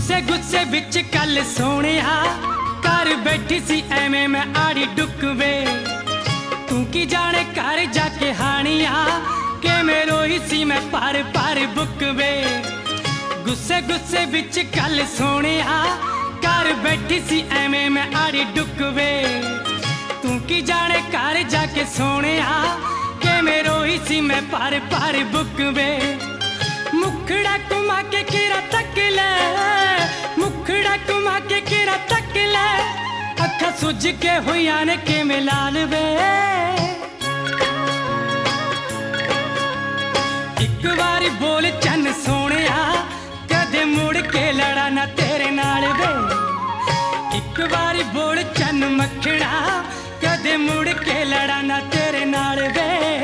गुस्से गुस्से विच कल सोहणिया घर बैठी सी एवें मैं आड़ी डुक वे तू की जाने घर जाके हानिया के मैं रोई सी मैं पर बुक वे गुस्से गुस्से विच कल सोहणिया घर बैठी सी एवें मैं आड़ी डुक वे तू की जाने घर जाके सोहणिया के मैं रोई सी मैं पर बुक वे मुखड़ा कुमा के किरा तक ले मुखड़ा कुमा के किरा तक ले अखा सुज के हुईया ने के में लाल वे एक बारी बोल चन सोहणिया कदे मुड़ के लड़ा ना तेरे नाल वे एक बारी बोल चन मखड़ा कदे मुड़ के लड़ा ना तेरे नाल वे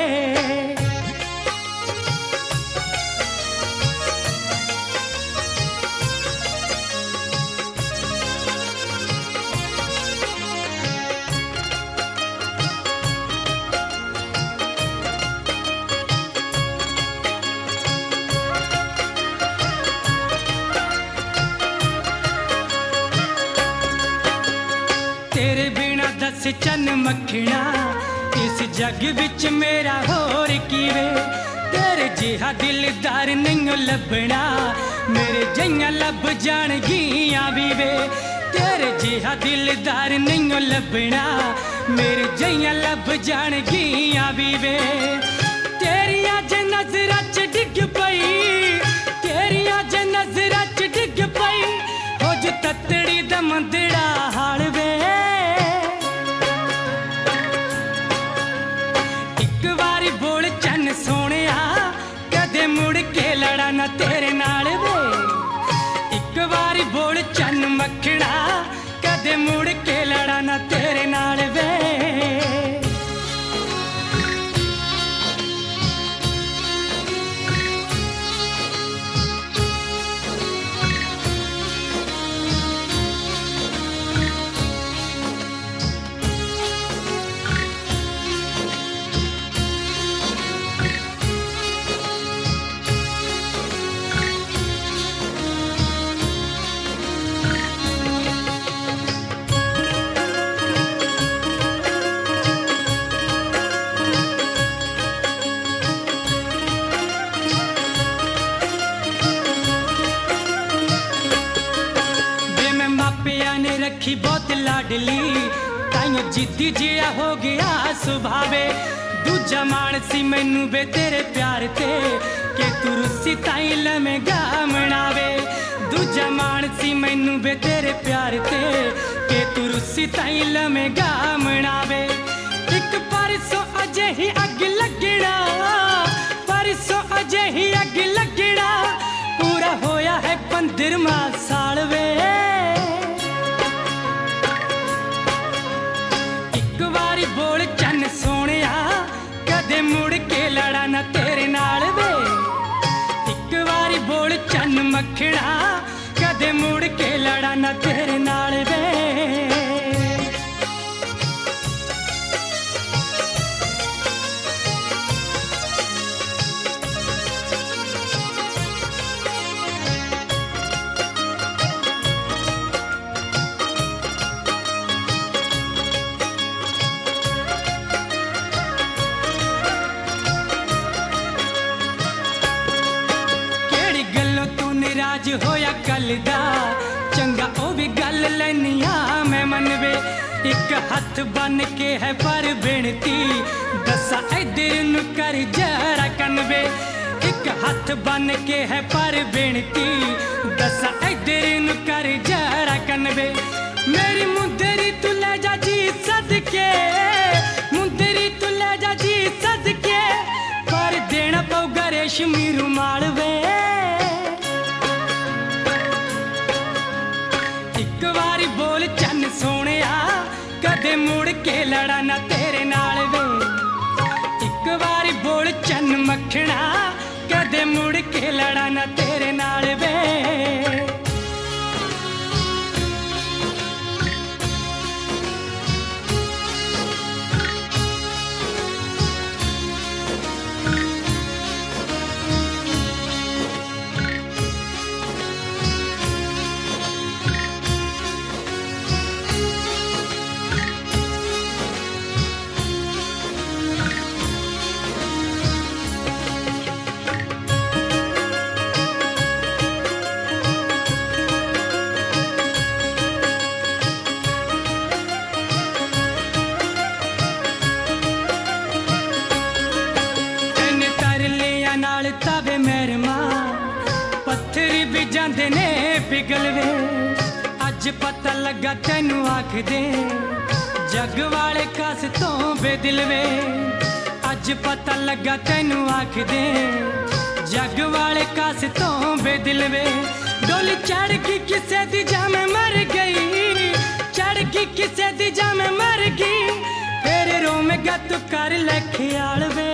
तेरे बिना दस चन मखना इस जग विच मेरा होर की वे तेरे जिहा दिलदार नहीं लभना मेरे जइयां लब जाणगियां भी वे तेरे जिहा दिलदार नहीं लभना मेरे जइयां लब जाणगियां भी वे तेरियां जे नजरां च डिग पई तेरियां जे नजरां च डिग पई हो जो ततड़ी दा मंदड़ा हाल वे सोहणिया कदे मुड़ के लड़ा ना तेरे नाल वे एक बारी बोल चन मखड़ा कदे मुड़ के लड़ा ना तेरे नाल वे ने रखी बहुत लाडली ताइयों जिद्दी जिया हो गया सुभावे दूजा मानसी मैनू वे तेरे प्यार ते के तू रुसी ताई लमेगा मनावे दूजा मानसी मैनू वे तेरे प्यार ते के तू रुसी ताई लमेगा मनावे एक परसों अजे ही अग लगना परसों अजे ही अग लगना पूरा होया है 15वां साल वे बोल चन सोहणिया कदे मुड़ के लड़ा ना तेरे नाल वे एक बारी बोल चन मखड़ा कदे मुड़ के लड़ा ना तेरे नाल वे नाराज होया कल दा चंगा ओ भी गल लैनिया मैं मनवे एक हथ बन के है पर बेनती दसा इधर नु कर जरा कनवे एक हथ बन के है पर बेनती दसा इधर नु कर जरा कनवे मेरी मुंदरी तू ले जा जी सदके मुंदरी तू ले जा जी सदके पर देना पऊगा रेशमी रुमाल वे बोल चन सोहणिया कदे मुड़ के लड़ा ना तेरे नाल वे एक बारी बोल चन मखना कदे मुड़ के लड़ा ना तेरे नाल वे बिगल वे अज पता लगा तेनू आख दे जग वाले कस तो बेदिल वे अज पता लगा तेनू आख दे जग वाले कस तो बेदिल वे डोली चढ़ की किसे दी जा मैं मर गई चढ़ की किसे दी जा मैं मर गई फिर रोवेगा तू कर ले ख्याल वे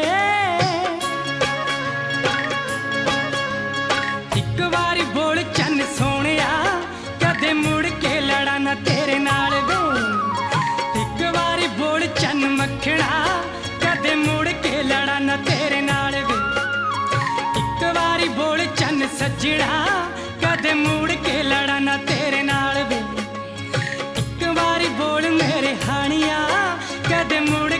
एक बारी बोल चन सोनिया कदे मुड़ के लड़ा ना तेरे नाल वे एक बारी बोल चन मखना कदे मुड़ के लड़ा ना तेरे नाल वे एक बारी बोल चन सजना कदे मुड़ के लड़ा ना तेरे नाल वे एक बारी बोल मेरे हानिया कदे मुड़